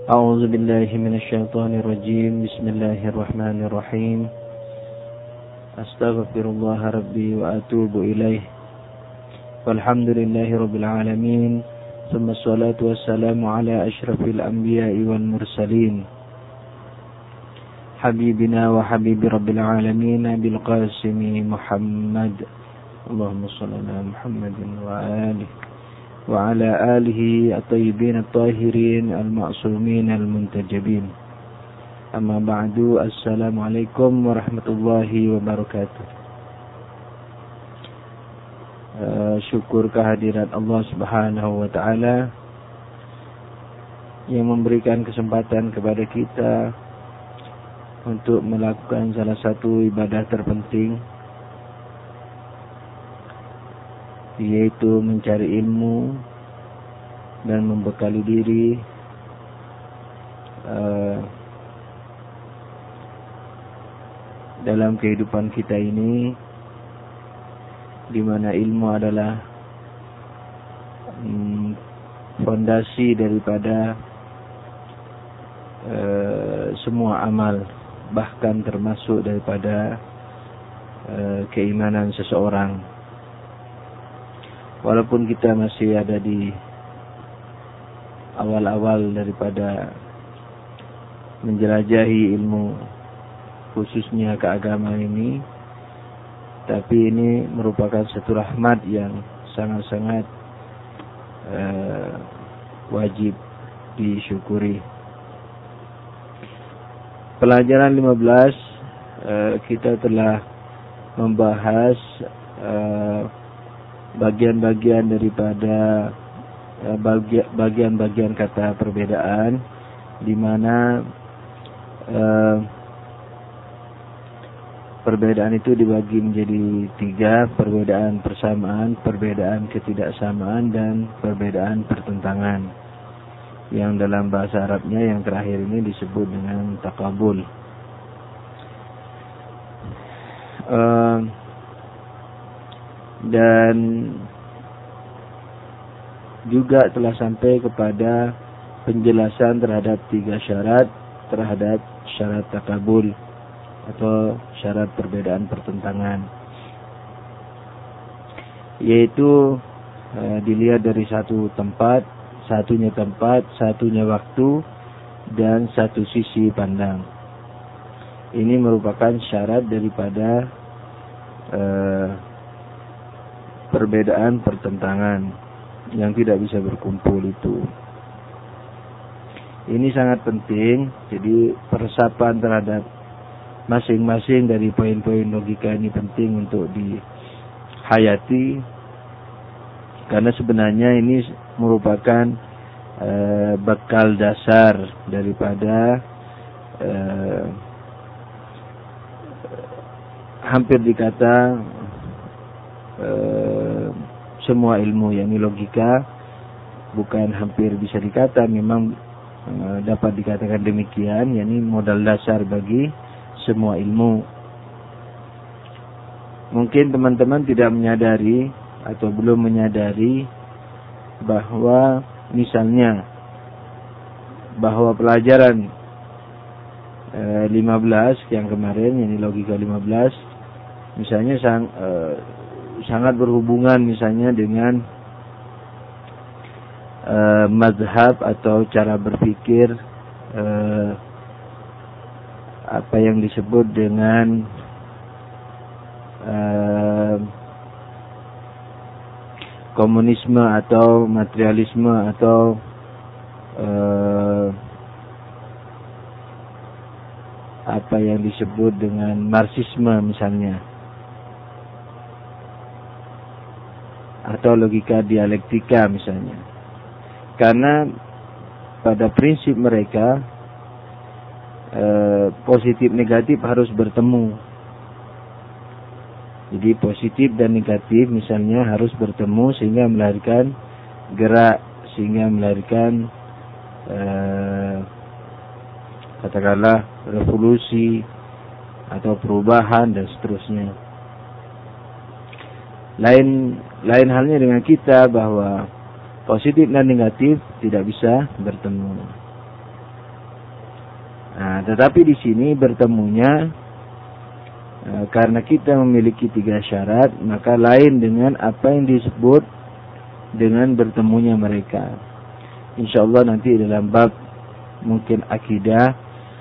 أعوذ بالله من الشيطان الرجيم. بسم الله الرحمن الرحيم. أستغفر الله ربي وأتوب إليه. والحمد لله رب العالمين. ثم الصلاة والسلام على أشرف الأنبياء والمرسلين حبيبنا وحبيب رب العالمين بالقاسم محمد. اللهم صل على محمد وعلى آله الطيبين الطاهرين المعصومين المنتجبين. أما بعد. Assalamualaikum warahmatullahi wabarakatuh. Syukur kehadirat Allah Subhanahu wa Ta'ala yang memberikan kesempatan kepada kita untuk melakukan salah satu ibadah terpenting, yaitu mencari ilmu dan membekali diri dalam kehidupan kita ini, di mana ilmu adalah fondasi daripada semua amal, bahkan termasuk daripada keimanan seseorang. Walaupun kita masih ada di awal-awal daripada menjelajahi ilmu, khususnya keagamaan ini, tapi ini merupakan satu rahmat yang sangat-sangat wajib disyukuri. Pelajaran 15 kita telah membahas bagian-bagian daripada bagian-bagian kata perbedaan, di mana perbedaan itu dibagi menjadi 3: perbedaan persamaan, perbedaan ketidaksamaan, dan perbedaan pertentangan, yang dalam bahasa Arabnya yang terakhir ini disebut dengan takabul. Dan juga telah sampai kepada penjelasan terhadap 3 syarat terhadap syarat takabul atau syarat perbedaan pertentangan, yaitu dilihat dari satunya tempat, satunya waktu, dan satu sisi pandang. Ini merupakan syarat daripada perbedaan pertentangan yang tidak bisa berkumpul itu. Ini sangat penting. Jadi peresapan terhadap masing-masing dari poin-poin logika ini penting untuk dihayati, karena sebenarnya ini merupakan bekal dasar daripada hampir dikata semua ilmu, yakni logika. Bukan hampir, bisa dikata memang dapat dikatakan demikian, yakni modal dasar bagi semua ilmu. Mungkin teman-teman tidak menyadari atau belum menyadari bahwa misalnya bahwa pelajaran 15 yang kemarin, yakni logika 15, misalnya sangat berhubungan misalnya dengan mazhab atau cara berpikir apa yang disebut dengan komunisme atau materialisme atau apa yang disebut dengan marxisme misalnya, atau logika dialektika misalnya. Karena pada prinsip mereka positif negatif harus bertemu. Jadi positif dan negatif misalnya harus bertemu sehingga melahirkan gerak, sehingga melahirkan katakanlah revolusi atau perubahan dan seterusnya. Lain halnya dengan kita, bahwa positif dan negatif tidak bisa bertemu. Nah, tetapi di sini bertemunya karena kita memiliki 3 syarat, maka lain dengan apa yang disebut dengan bertemunya mereka. Insyaallah nanti dalam bab mungkin akidah,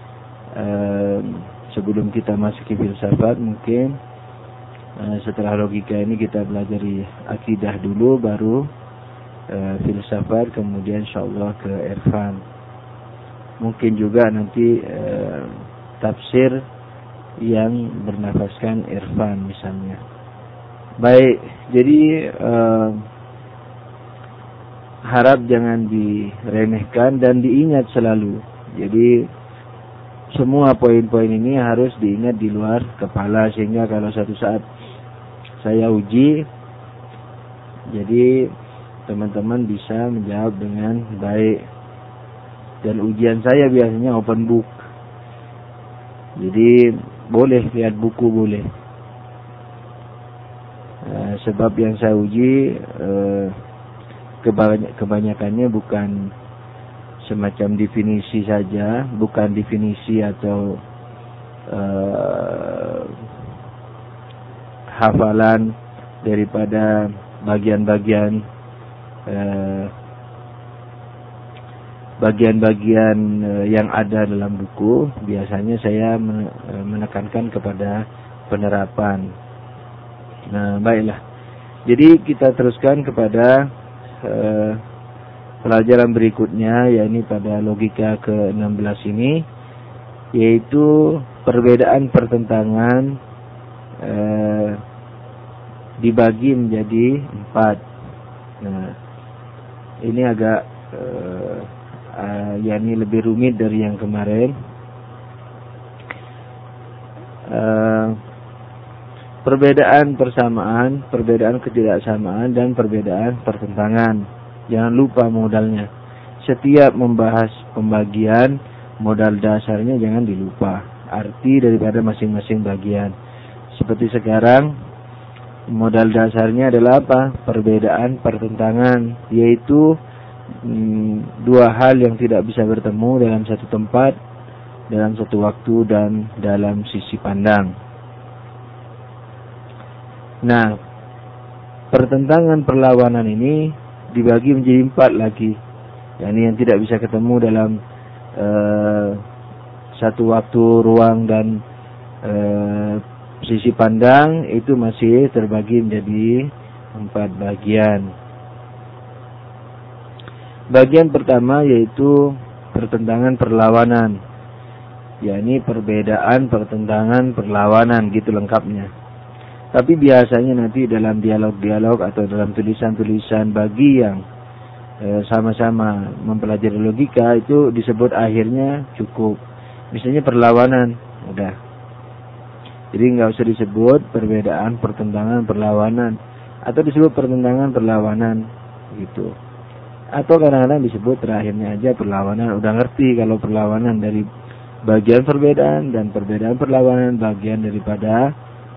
sebelum kita masuk ke filsafat, mungkin setelah logika ini kita pelajari akidah dulu, baru filsafat, kemudian insyaallah ke irfan. Mungkin juga nanti tafsir yang bernafaskan irfan misalnya. Baik, jadi harap jangan diremehkan dan diingat selalu. Jadi semua poin-poin ini harus diingat di luar kepala, sehingga kalau satu saat saya uji, jadi teman-teman bisa menjawab dengan baik. Dan ujian saya biasanya open book. Jadi boleh lihat buku, boleh. Sebab yang saya uji kebanyakannya bukan semacam definisi saja, bukan definisi atau hafalan daripada bagian-bagian yang ada dalam buku. Biasanya saya menekankan kepada penerapan. Nah, baiklah. Jadi kita teruskan kepada pelajaran berikutnya, yakni pada logika ke-16 ini, yaitu perbedaan pertentangan dibagi menjadi 4. Nah, ini agak yakni lebih rumit dari yang kemarin. Perbedaan persamaan, perbedaan ketidaksamaan, dan perbedaan pertentangan. Jangan lupa modalnya. Setiap membahas pembagian, modal dasarnya jangan dilupa. Arti daripada masing-masing bagian. Seperti sekarang, modal dasarnya adalah apa? Perbedaan pertentangan, yaitu 2 hal yang tidak bisa bertemu dalam satu tempat, dalam satu waktu, dan dalam sisi pandang. Nah, pertentangan perlawanan ini dibagi menjadi 4 lagi. yakni yang tidak bisa ketemu dalam satu waktu, ruang, dan sisi pandang, itu masih terbagi menjadi 4 bagian. Bagian pertama yaitu pertentangan perlawanan, yakni perbedaan pertentangan perlawanan, gitu lengkapnya. Tapi biasanya nanti dalam dialog-dialog atau dalam tulisan-tulisan bagi yang sama-sama mempelajari logika, itu disebut akhirnya cukup. Misalnya perlawanan, udah. Jadi nggak usah disebut perbedaan pertentangan perlawanan, atau disebut pertentangan perlawanan, gitu. Atau kadang-kadang disebut terakhirnya aja perlawanan. Udah ngerti kalau perlawanan dari bagian perbedaan, dan perbedaan perlawanan bagian daripada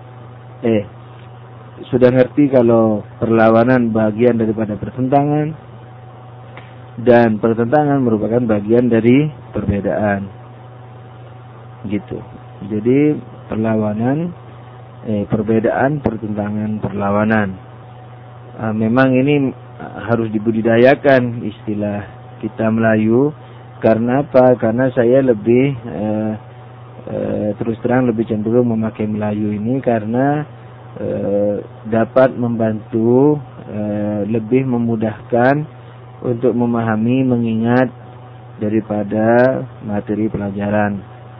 sudah ngerti kalau perlawanan bagian daripada pertentangan, dan pertentangan merupakan bagian dari perbedaan, gitu. Jadi perlawanan, perbedaan, pertentangan, perlawanan. Memang ini harus dibudidayakan istilah kita Melayu. Karena apa? Karena saya lebih terus terang lebih cenderung memakai Melayu ini karena dapat membantu, lebih memudahkan untuk memahami, mengingat daripada materi pelajaran.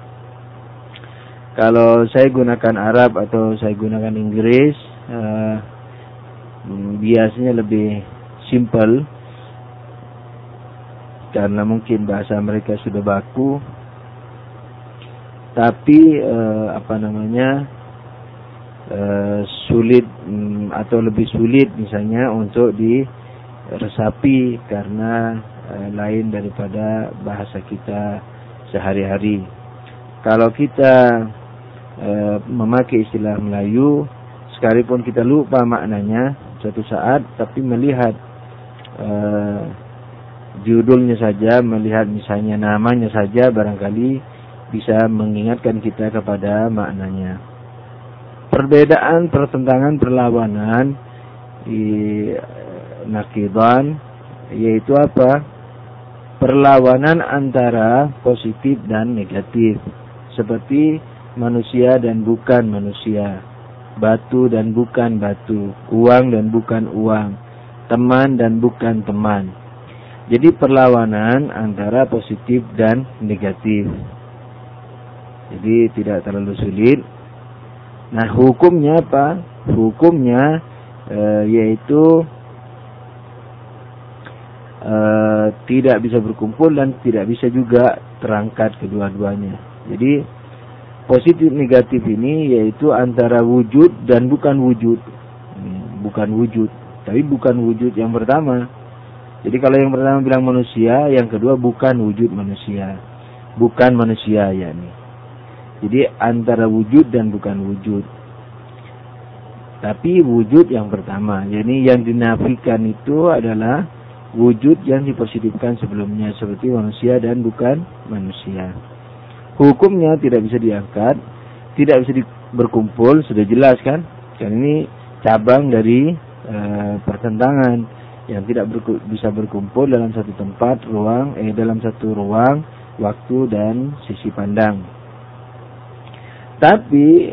Kalau saya gunakan Arab atau saya gunakan Inggris, biasanya lebih simple, karena mungkin bahasa mereka sudah baku. Tapi sulit atau lebih sulit misalnya untuk diresapi karena lain daripada bahasa kita sehari-hari. Kalau kita memakai istilah Melayu, sekalipun kita lupa maknanya suatu saat, tapi melihat judulnya saja, melihat misalnya namanya saja, barangkali bisa mengingatkan kita kepada maknanya. Perbedaan, pertentangan, perlawanan naqidan, yaitu apa? Perlawanan antara positif dan negatif, seperti manusia dan bukan manusia, batu dan bukan batu, uang dan bukan uang, teman dan bukan teman. Jadi perlawanan antara positif dan negatif. Jadi tidak terlalu sulit. Nah, hukumnya apa? Hukumnya yaitu tidak bisa berkumpul dan tidak bisa juga terangkat kedua-duanya. Jadi positif negatif ini yaitu antara wujud dan bukan wujud. Bukan wujud, tapi bukan wujud yang pertama. Jadi kalau yang pertama bilang manusia, yang kedua bukan wujud manusia. Bukan manusia yakni. Jadi antara wujud dan bukan wujud. Tapi wujud yang pertama. Jadi yang dinafikan itu adalah wujud yang dipositifkan sebelumnya, seperti manusia dan bukan manusia. Hukumnya tidak bisa diangkat, tidak bisa berkumpul, sudah jelas kan? Kan ini cabang dari pertentangan yang tidak bisa berkumpul dalam satu tempat, dalam satu ruang, waktu dan sisi pandang. Tapi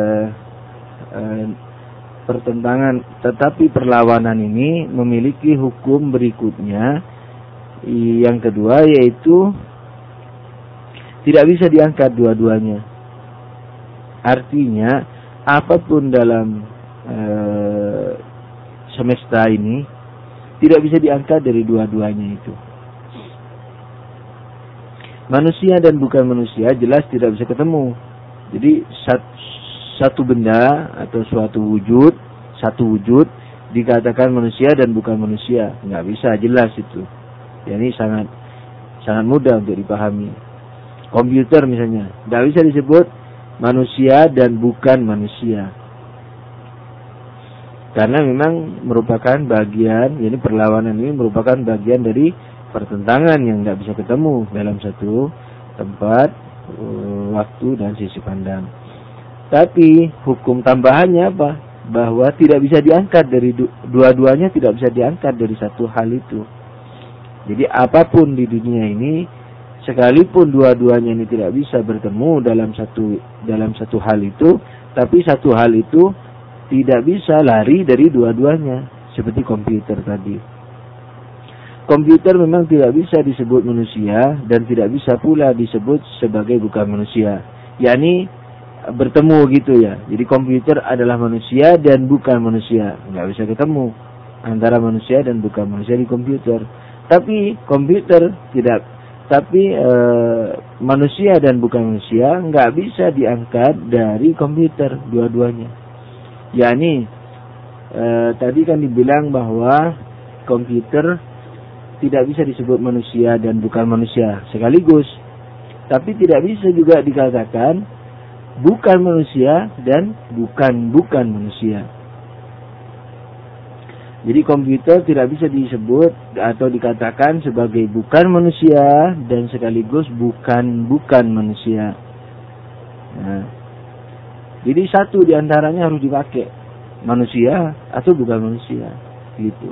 tetapi perlawanan ini memiliki hukum berikutnya. Yang kedua yaitu tidak bisa diangkat dua-duanya. Artinya apapun dalam semesta ini tidak bisa diangkat dari dua-duanya itu. Manusia dan bukan manusia jelas tidak bisa ketemu. Jadi satu benda atau satu wujud dikatakan manusia dan bukan manusia, nggak bisa, jelas itu. Jadi sangat mudah untuk dipahami. Komputer misalnya, nggak bisa disebut manusia dan bukan manusia, karena memang merupakan bagian, jadi perlawanan ini merupakan bagian dari pertentangan yang nggak bisa ketemu dalam satu tempat, waktu dan sisi pandang. Tapi hukum tambahannya apa? Bahwa tidak bisa diangkat dari dua-duanya, tidak bisa diangkat dari satu hal itu. Jadi apapun di dunia ini, sekalipun dua-duanya ini tidak bisa bertemu dalam satu hal itu, tapi satu hal itu tidak bisa lari dari dua-duanya, seperti komputer tadi. Komputer memang tidak bisa disebut manusia dan tidak bisa pula disebut sebagai bukan manusia, yakni bertemu gitu ya. Jadi komputer adalah manusia dan bukan manusia, nggak bisa ketemu antara manusia dan bukan manusia di komputer. Tapi komputer tidak, tapi manusia dan bukan manusia nggak bisa diangkat dari komputer dua-duanya. Yakni tadi kan dibilang bahwa komputer tidak bisa disebut manusia dan bukan manusia sekaligus, tapi tidak bisa juga dikatakan bukan manusia dan bukan manusia. Jadi komputer tidak bisa disebut atau dikatakan sebagai bukan manusia dan sekaligus bukan manusia. Nah, jadi satu diantaranya harus dipakai, manusia atau bukan manusia, gitu.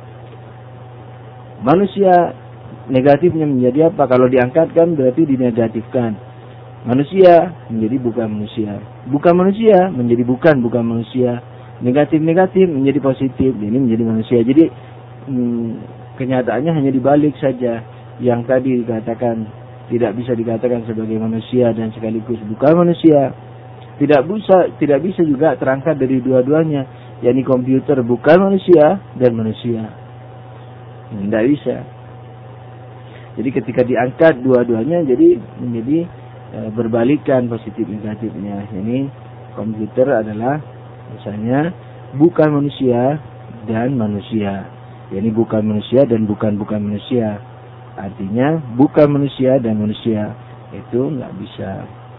Manusia negatifnya menjadi apa? Kalau diangkatkan berarti dinegatifkan. Manusia menjadi bukan manusia. Bukan manusia menjadi bukan manusia. Negatif menjadi positif. Ini menjadi manusia. Jadi kenyataannya hanya dibalik saja. Yang tadi dikatakan tidak bisa dikatakan sebagai manusia dan sekaligus bukan manusia. Tidak bisa juga terangkat dari dua-duanya. yakni komputer bukan manusia dan manusia. Tidak bisa. Jadi ketika diangkat dua-duanya jadi menjadi berbalikan positif negatifnya. Ini komputer adalah misalnya bukan manusia dan manusia. Yani bukan manusia dan bukan manusia. Artinya bukan manusia dan manusia. Itu nggak bisa.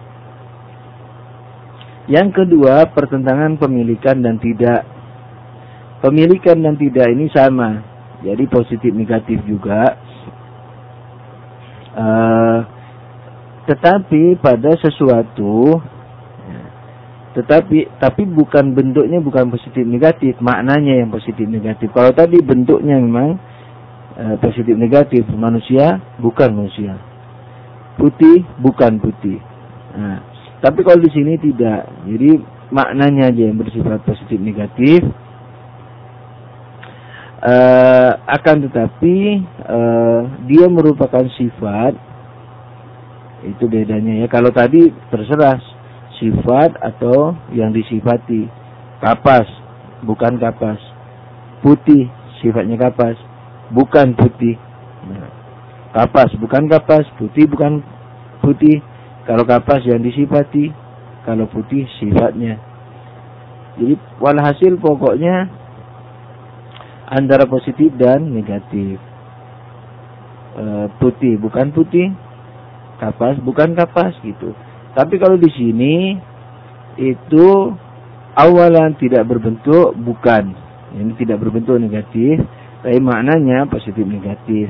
Yang kedua, pertentangan pemilikan dan tidak. Pemilikan dan tidak ini sama. Jadi positif negatif juga. tetapi pada sesuatu, tapi bukan bentuknya, bukan positif negatif, maknanya yang positif negatif. Kalau tadi bentuknya memang positif negatif, manusia bukan manusia, putih bukan putih. Nah, tapi kalau di sini tidak, jadi maknanya aja yang bersifat positif negatif. Akan tetapi dia merupakan sifat, itu bedanya ya. Kalau tadi terserah sifat atau yang disifati. Kapas bukan kapas, putih sifatnya kapas bukan putih. Nah, kapas bukan kapas, putih bukan putih. Kalau kapas yang disifati, kalau putih sifatnya. Jadi walhasil pokoknya antara positif dan negatif. Putih bukan putih, kapas bukan kapas gitu. Tapi kalau di sini itu awalan tidak berbentuk bukan. Ini tidak berbentuk negatif, tapi maknanya positif negatif.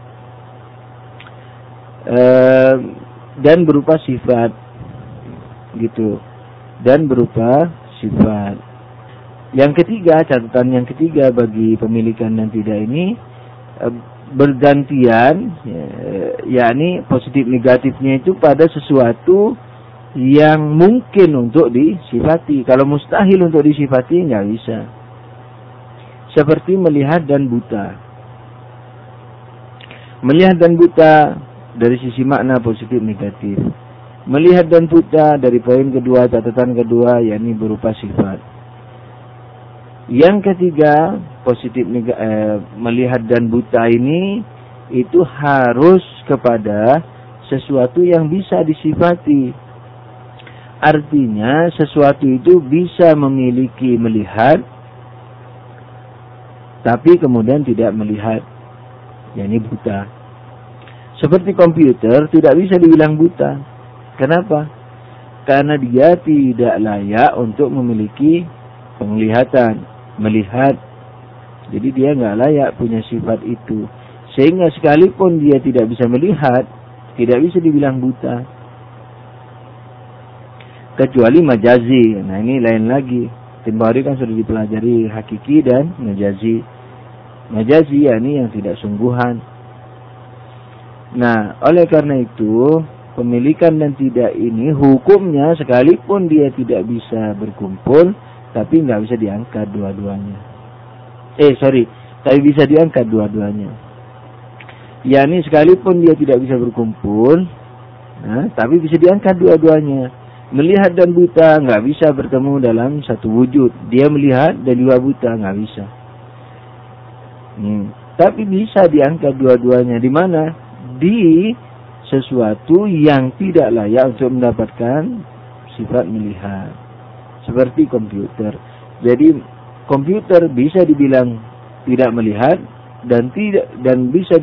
Dan berupa sifat gitu. Dan berupa sifat. Yang ketiga, catatan yang ketiga bagi pemilikan dan tidak ini bergantian, yakni positif negatifnya itu pada sesuatu yang mungkin untuk disifati. Kalau mustahil untuk disifati nggak bisa. Seperti melihat dan buta. Melihat dan buta dari sisi makna positif negatif. Melihat dan buta dari poin kedua, catatan kedua, yakni berupa sifat. Yang ketiga, positif melihat dan buta ini itu harus kepada sesuatu yang bisa disifati. Artinya sesuatu itu bisa memiliki melihat, tapi kemudian tidak melihat, yakni buta. Seperti komputer tidak bisa dibilang buta. Kenapa? Karena dia tidak layak untuk memiliki penglihatan, melihat. Jadi dia nggak layak punya sifat itu. Sehingga sekalipun dia tidak bisa melihat, tidak bisa dibilang buta. Kecuali majazi. Nah ini lain lagi. Tempoh hari kan sudah dipelajari hakiki dan majazi. Majazi yakni yang tidak sungguhan. Nah oleh karena itu pemilikan dan tidak ini hukumnya sekalipun dia tidak bisa berkumpul, tapi nggak bisa diangkat dua-duanya. Tapi bisa diangkat dua-duanya. yakni sekalipun dia tidak bisa berkumpul, tapi bisa diangkat dua-duanya. Melihat dan buta nggak bisa bertemu dalam satu wujud. Dia melihat dan juga buta nggak bisa. Tapi bisa diangkat dua-duanya. Di mana? Di sesuatu yang tidak layak untuk mendapatkan sifat melihat. Seperti komputer. Jadi komputer bisa dibilang tidak melihat dan bisa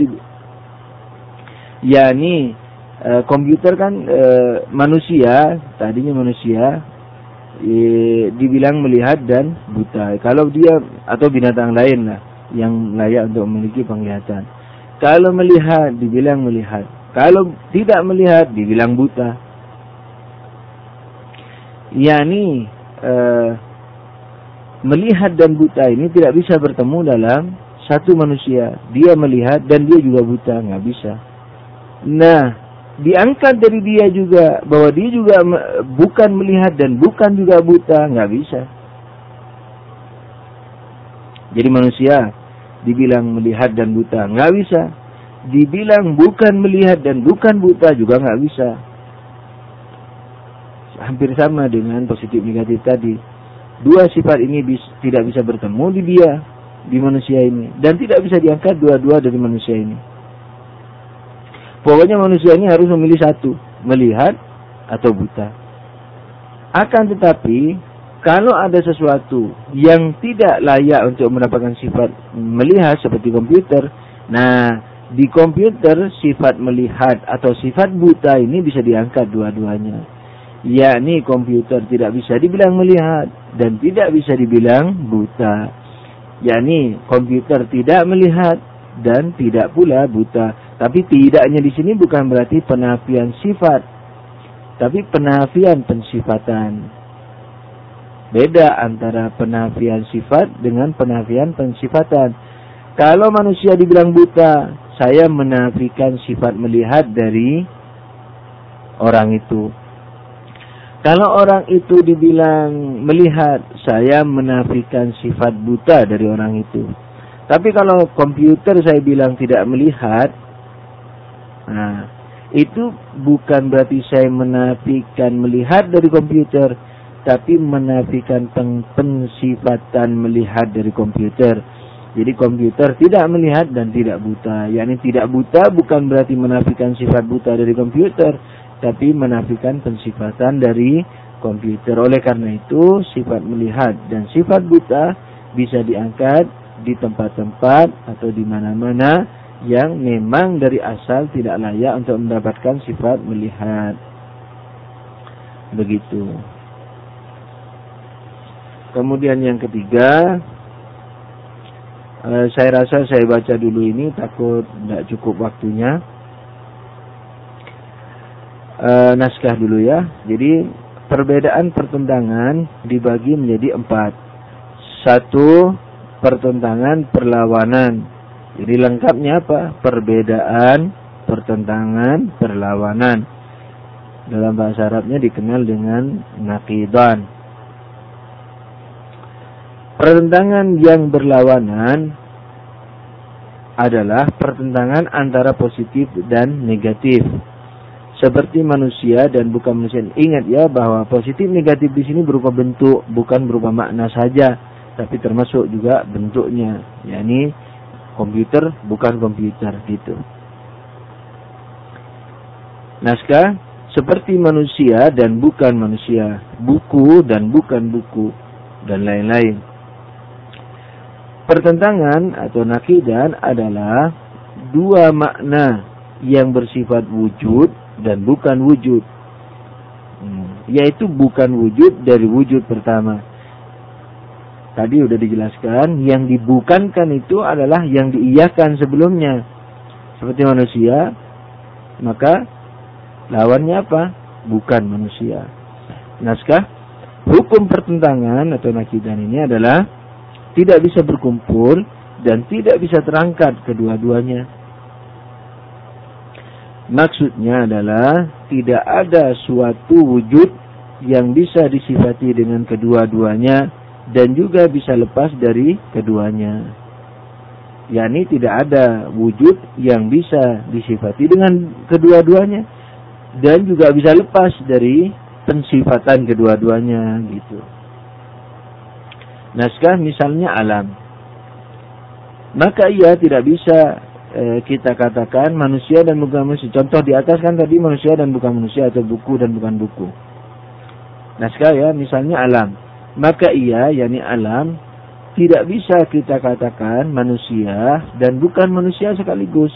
yakni komputer kan manusia, tadinya manusia dibilang melihat dan buta. Kalau dia atau binatang lain lah yang layak untuk memiliki penglihatan. Kalau melihat dibilang melihat, kalau tidak melihat dibilang buta. yakni melihat dan buta ini tidak bisa bertemu dalam satu manusia. Dia melihat dan dia juga buta, nggak bisa. Nah, diangkat dari dia juga bahwa dia juga bukan melihat dan bukan juga buta, nggak bisa. Jadi manusia dibilang melihat dan buta, nggak bisa. Dibilang bukan melihat dan bukan buta juga nggak bisa. Hampir sama dengan positif negatif tadi. Dua sifat ini tidak bisa bertemu di manusia ini, dan tidak bisa diangkat dua-dua dari manusia ini. Pokoknya manusia ini harus memilih satu, melihat atau buta. Akan tetapi, kalau ada sesuatu yang tidak layak untuk mendapatkan sifat melihat seperti komputer, nah di komputer sifat melihat atau sifat buta ini bisa diangkat dua-duanya. Yakni komputer tidak bisa dibilang melihat dan tidak bisa dibilang buta. Yakni komputer tidak melihat dan tidak pula buta. Tapi tidaknya di sini bukan berarti penafian sifat. tapi penafian pensifatan. Beda antara penafian sifat dengan penafian pensifatan. Kalau manusia dibilang buta, saya menafikan sifat melihat dari orang itu. Kalau orang itu dibilang melihat, saya menafikan sifat buta dari orang itu. Tapi kalau komputer saya bilang tidak melihat, nah, itu bukan berarti saya menafikan melihat dari komputer, tapi menafikan pensifatan melihat dari komputer. Jadi komputer tidak melihat dan tidak buta. yakni tidak buta bukan berarti menafikan sifat buta dari komputer, tapi menafikan pensifatan dari komputer. Oleh karena itu, sifat melihat dan sifat buta bisa diangkat di tempat-tempat atau di mana-mana yang memang dari asal tidak layak untuk mendapatkan sifat melihat. Begitu. Kemudian yang ketiga, saya rasa saya baca dulu ini, takut tidak cukup waktunya. Naskah dulu ya. Jadi perbedaan pertentangan dibagi menjadi 4. 1. Pertentangan perlawanan. Jadi lengkapnya apa? Perbedaan, pertentangan, perlawanan. Dalam bahasa Arabnya dikenal dengan naqidan. Pertentangan yang berlawanan adalah pertentangan antara positif dan negatif. Seperti manusia dan bukan manusia. Ingat ya bahwa positif negatif di sini berupa bentuk, bukan berupa makna saja, tapi termasuk juga bentuknya. yakni komputer bukan komputer gitu. Naskah seperti manusia dan bukan manusia, buku dan bukan buku, dan lain-lain. Pertentangan atau naqidan adalah dua makna yang bersifat wujud dan bukan wujud. Yaitu bukan wujud dari wujud pertama. Tadi sudah dijelaskan, yang dibukankan itu adalah yang diiyakan sebelumnya. Seperti manusia, maka lawannya apa? Bukan manusia. Naskah, hukum pertentangan atau naqidan ini adalah tidak bisa berkumpul dan tidak bisa terangkat kedua-duanya. Maksudnya adalah tidak ada suatu wujud yang bisa disifati dengan kedua-duanya dan juga bisa lepas dari keduanya. yakni tidak ada wujud yang bisa disifati dengan kedua-duanya dan juga bisa lepas dari pensifatan kedua-duanya gitu. Naskah misalnya alam. Maka ia tidak bisa kita katakan manusia dan bukan manusia. Contoh di atas kan tadi manusia dan bukan manusia atau buku dan bukan buku. Naskah ya, misalnya alam. Maka ia, yakni alam, tidak bisa kita katakan manusia dan bukan manusia sekaligus.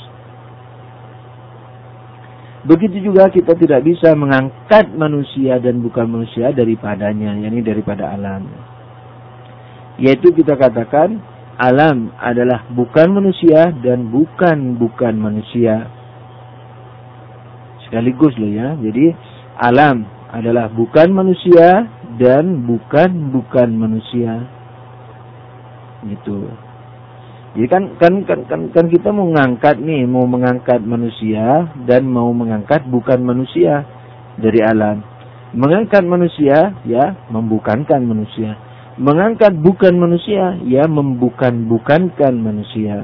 Begitu juga kita tidak bisa mengangkat manusia dan bukan manusia daripadanya, yakni daripada alam. Yaitu kita katakan alam adalah bukan manusia dan bukan manusia. Sekaligus loh ya. Jadi alam adalah bukan manusia dan bukan manusia. Gitu. Jadi kan kita mau mengangkat manusia dan mau mengangkat bukan manusia dari alam. Mengangkat manusia ya membukankan manusia. Mengangkat bukan manusia, ya membukan-bukankan manusia.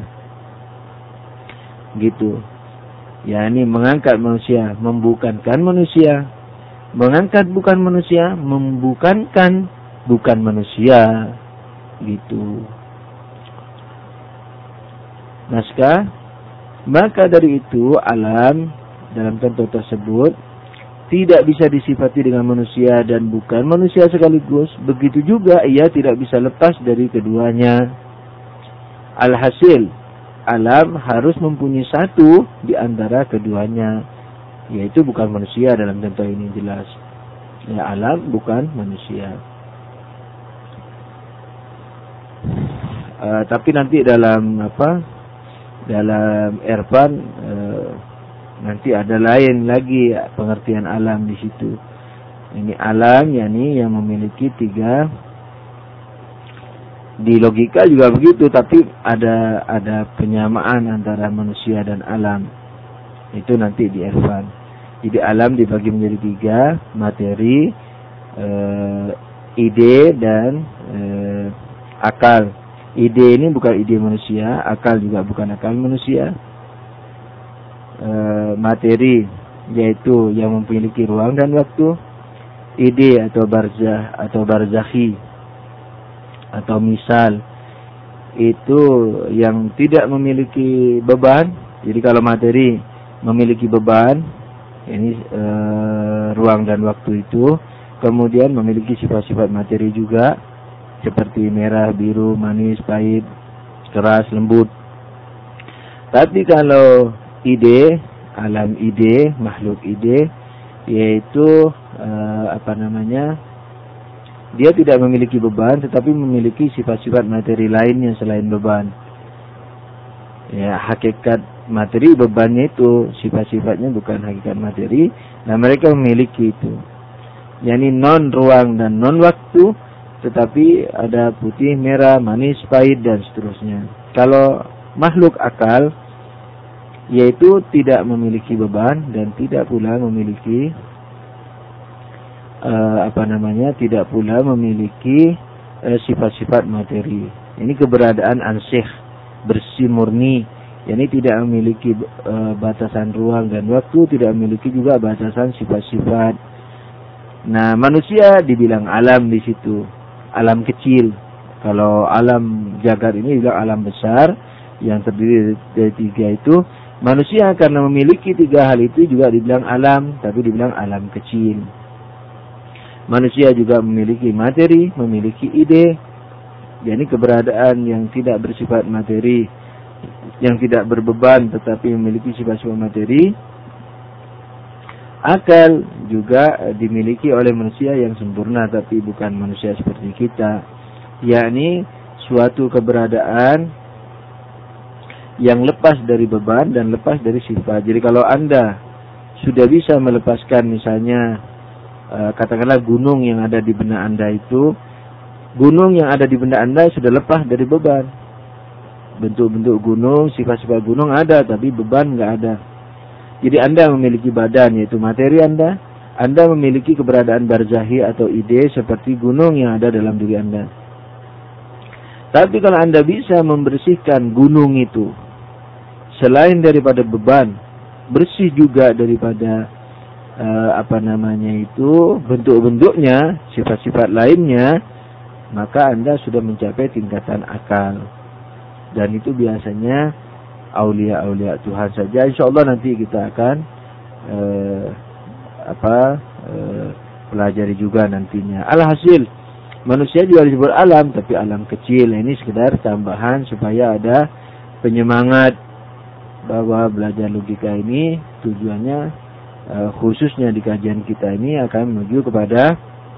Gitu. Ya ini mengangkat manusia, membukankan manusia. Mengangkat bukan manusia, membukankan bukan manusia. Gitu. Naskah. Maka dari itu alam dalam contoh tersebut tidak bisa disifati dengan manusia dan bukan manusia sekaligus. Begitu juga ia tidak bisa lepas dari keduanya. Alhasil, alam harus mempunyai satu di antara keduanya, yaitu bukan manusia dalam contoh ini jelas. Ya, alam bukan manusia. Tapi nanti dalam Irfan nanti ada lain lagi pengertian alam di situ. Ini alam, yakni yang memiliki 3. Di logika juga begitu, tapi ada penyamaan antara manusia dan alam. Itu nanti di irfan. Jadi alam dibagi menjadi 3, materi, ide dan akal. Ide ini bukan ide manusia, akal juga bukan akal manusia. Materi yaitu yang memiliki ruang dan waktu. Ide atau barzah atau barzakhi atau misal itu yang tidak memiliki beban. Jadi kalau materi memiliki beban, ini ruang dan waktu itu, kemudian memiliki sifat-sifat materi juga seperti merah, biru, manis, pahit, keras, lembut. Tapi kalau ide, alam ide, makhluk ide, yaitu dia tidak memiliki beban, tetapi memiliki sifat-sifat materi lainnya selain beban. Ya, hakikat materi bebannya itu, sifat-sifatnya bukan hakikat materi. Nah, mereka memiliki itu. Yani non ruang dan non waktu, tetapi ada putih, merah, manis, pahit dan seterusnya. Kalau makhluk akal, yaitu tidak memiliki beban dan tidak pula memiliki tidak pula memiliki sifat-sifat materi. Ini keberadaan ansih, bersih murni. Yani tidak memiliki batasan ruang dan waktu, tidak memiliki juga batasan sifat-sifat. Nah, manusia dibilang alam di situ, alam kecil. Kalau alam jagat ini dibilang alam besar yang terdiri dari 3 itu. Manusia karena memiliki 3 hal itu juga dibilang alam, tapi dibilang alam kecil. Manusia juga memiliki materi, memiliki ide, yakni keberadaan yang tidak bersifat materi, yang tidak berbeban tetapi memiliki sifat-sifat materi. Akal juga dimiliki oleh manusia yang sempurna, tapi bukan manusia seperti kita, yakni suatu keberadaan yang lepas dari beban dan lepas dari sifat. Jadi kalau Anda sudah bisa melepaskan misalnya katakanlah gunung yang ada di benak Anda itu, gunung yang ada di benak Anda sudah lepas dari beban. Bentuk-bentuk gunung, sifat-sifat gunung ada, tapi beban nggak ada. Jadi Anda memiliki badan, yaitu materi Anda. Anda memiliki keberadaan barzahi atau ide seperti gunung yang ada dalam diri Anda. Tapi kalau Anda bisa membersihkan gunung itu, selain daripada beban, bersih juga daripada bentuk-bentuknya, sifat-sifat lainnya, maka Anda sudah mencapai tingkatan akal. Dan itu biasanya aulia-aulia Tuhan saja. Insyaallah nanti kita akan pelajari juga nantinya. Alhasil manusia juga disebut alam, tapi alam kecil. Ini sekedar tambahan supaya ada penyemangat bahwa belajar logika ini tujuannya khususnya di kajian kita ini akan menuju kepada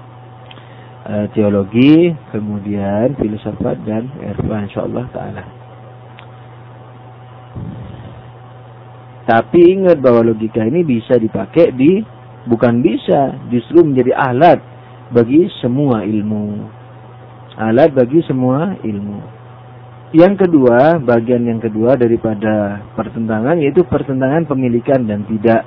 teologi, kemudian filsafat dan irfan insyaallah taala. Tapi ingat bahwa logika ini bisa dipakai bukan bisa, justru menjadi alat bagi semua ilmu. Alat bagi semua ilmu. Yang kedua, bagian yang kedua daripada pertentangan, yaitu pertentangan pemilikan dan tidak.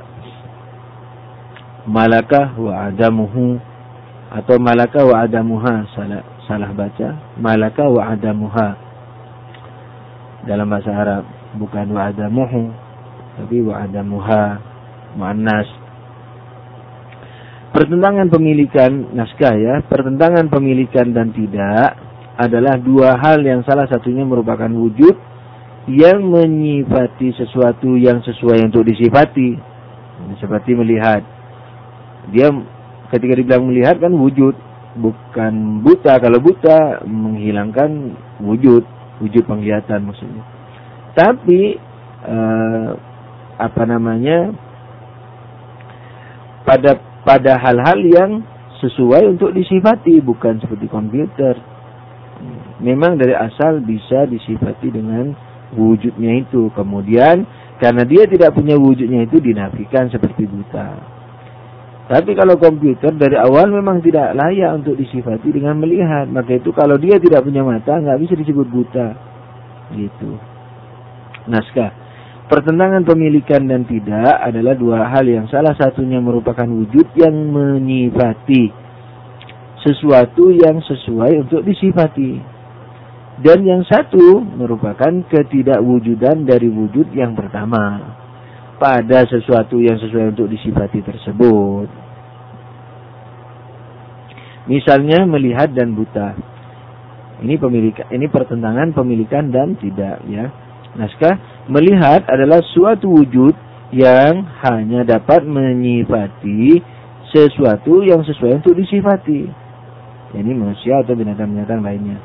Malakah wa adamuhu atau malakah wa adamuha, salah baca, malakah wa adamuha dalam bahasa Arab, bukan wa adamuhu tapi wa adamuha, muannas. Pertentangan pemilikan naskah ya, pertentangan pemilikan dan tidak adalah 2 hal yang salah satunya merupakan wujud yang menyifati sesuatu yang sesuai untuk disifati. Seperti melihat. Dia ketika dibilang melihat kan wujud, bukan buta. Kalau buta menghilangkan wujud penglihatan maksudnya. Tapi pada hal-hal yang sesuai untuk disifati, bukan seperti komputer. Memang dari asal bisa disifati dengan wujudnya itu. Kemudian karena dia tidak punya wujudnya itu dinafikan seperti buta. Tapi kalau komputer dari awal memang tidak layak untuk disifati dengan melihat. Maka itu kalau dia tidak punya mata, nggak bisa disebut buta. Gitu. Naskah. Pertentangan pemilikan dan tidak adalah dua hal yang salah satunya merupakan wujud yang menyifati sesuatu yang sesuai untuk disifati. Dan yang satu merupakan ketidakwujudan dari wujud yang pertama pada sesuatu yang sesuai untuk disifati tersebut. Misalnya melihat dan buta. Ini pertentangan pemilikan dan tidak, ya. Naskah, melihat adalah suatu wujud yang hanya dapat menyifati sesuatu yang sesuai untuk disifati. Ini manusia atau binatang-binatang lainnya.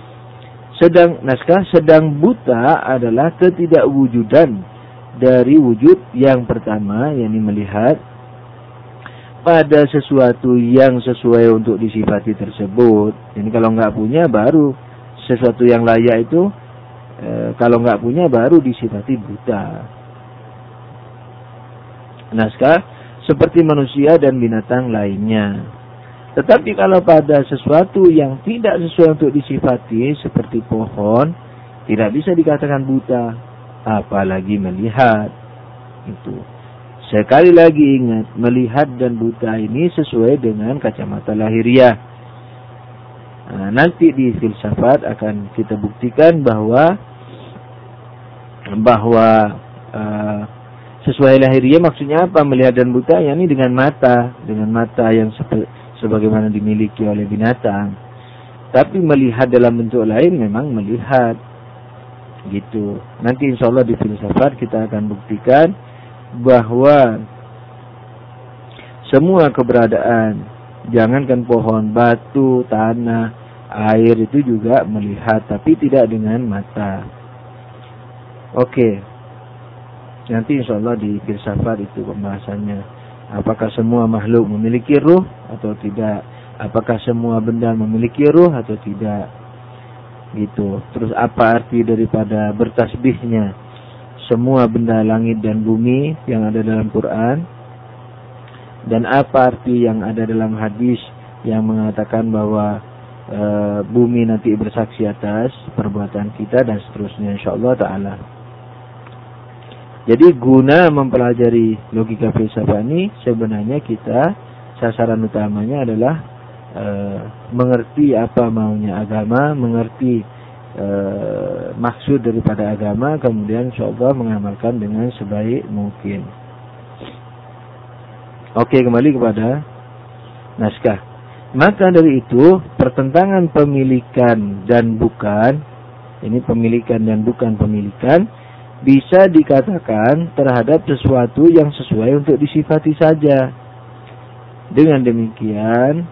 Sedang buta adalah ketidakwujudan dari wujud yang pertama, yakni melihat, pada sesuatu yang sesuai untuk disifati tersebut. Jadi kalau nggak punya baru sesuatu yang layak itu, kalau nggak punya baru disifati buta. Naskah, seperti manusia dan binatang lainnya. Tetapi kalau pada sesuatu yang tidak sesuai untuk disifati, seperti pohon, tidak bisa dikatakan buta, apalagi melihat. Itu. Sekali lagi ingat, melihat dan buta ini sesuai dengan kacamata lahiriah. Nah, nanti di filsafat akan kita buktikan bahwa sesuai lahiriah maksudnya apa? Melihat dan buta, yakni dengan mata yang sebagaimana dimiliki oleh binatang. Tapi melihat dalam bentuk lain memang melihat. Gitu. Nanti insya Allah di filsafat kita akan buktikan bahwa semua keberadaan, jangankan pohon, batu, tanah, air itu juga melihat, tapi tidak dengan mata. Oke. Nanti insya Allah di filsafat itu pembahasannya. Apakah semua makhluk memiliki ruh atau tidak? Apakah semua benda memiliki ruh atau tidak? Gitu. Terus apa arti daripada bertasbihnya semua benda langit dan bumi yang ada dalam Quran? Dan apa arti yang ada dalam hadis yang mengatakan bahwa bumi nanti bersaksi atas perbuatan kita dan seterusnya, insyaallah ta'ala. Jadi guna mempelajari logika filsafat ini sebenarnya kita sasaran utamanya adalah mengerti apa maunya agama, mengerti maksud daripada agama, kemudian insyaallah mengamalkan dengan sebaik mungkin. Oke, kembali kepada naskah. Maka dari itu pertentangan pemilikan dan bukan, ini pemilikan dan bukan pemilikan, bisa dikatakan terhadap sesuatu yang sesuai untuk disifati saja. Dengan demikian,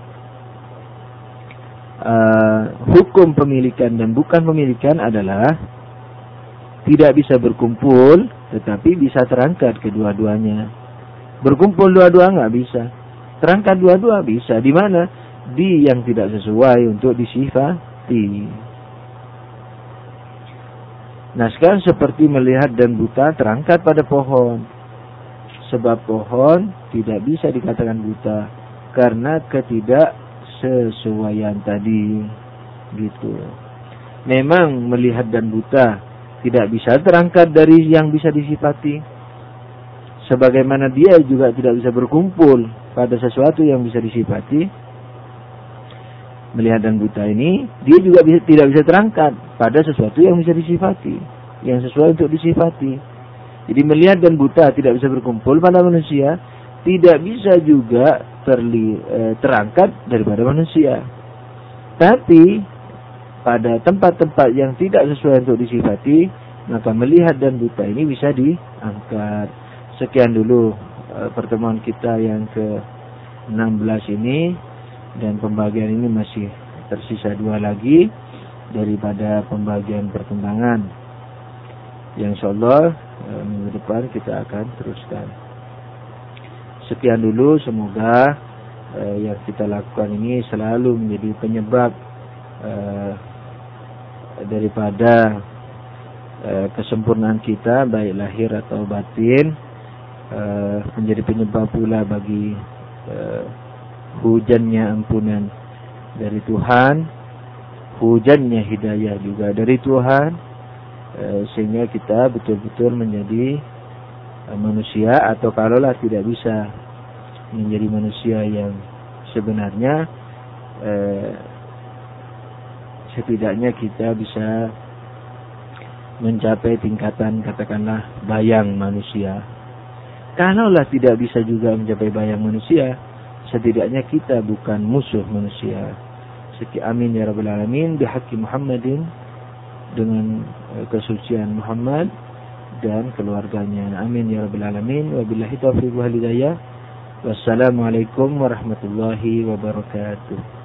hukum pemilikan dan bukan pemilikan adalah tidak bisa berkumpul, tetapi bisa terangkat kedua-duanya. Berkumpul dua-dua nggak bisa, terangkat dua-dua bisa. Di mana? Di yang tidak sesuai untuk disifati. Nah, sekarang seperti melihat dan buta terangkat pada pohon. Sebab pohon tidak bisa dikatakan buta karena ketidaksesuaian tadi. Gitu. Memang melihat dan buta tidak bisa terangkat dari yang bisa disifati. Sebagaimana dia juga tidak bisa berkumpul pada sesuatu yang bisa disifati. Melihat dan buta ini, dia juga tidak bisa terangkat pada sesuatu yang bisa disifati, yang sesuai untuk disifati. Jadi melihat dan buta tidak bisa berkumpul pada manusia, tidak bisa juga terangkat daripada manusia. Tapi pada tempat-tempat yang tidak sesuai untuk disifati, maka melihat dan buta ini bisa diangkat. Sekian dulu pertemuan kita yang ke-16 ini. Dan pembagian ini masih tersisa 2 lagi daripada pembagian pertentangan. Yang insyaallah minggu depan kita akan teruskan. Sekian dulu, semoga yang kita lakukan ini selalu menjadi penyebab daripada kesempurnaan kita baik lahir atau batin, menjadi penyebab pula bagi hujannya ampunan dari Tuhan, hujannya hidayah juga dari Tuhan, sehingga kita betul-betul menjadi manusia, atau kalaulah tidak bisa menjadi manusia yang sebenarnya, setidaknya kita bisa mencapai tingkatan katakanlah bayang manusia. Kalaulah tidak bisa juga mencapai bayang manusia, setidaknya kita bukan musuh manusia. Amin ya rabbal alamin, bihaqqi Muhammadin, dengan kesucian Muhammad dan keluarganya. Amin ya rabbal alamin. Wabillahi taufiq wal hidayah. Wassalamualaikum warahmatullahi wabarakatuh.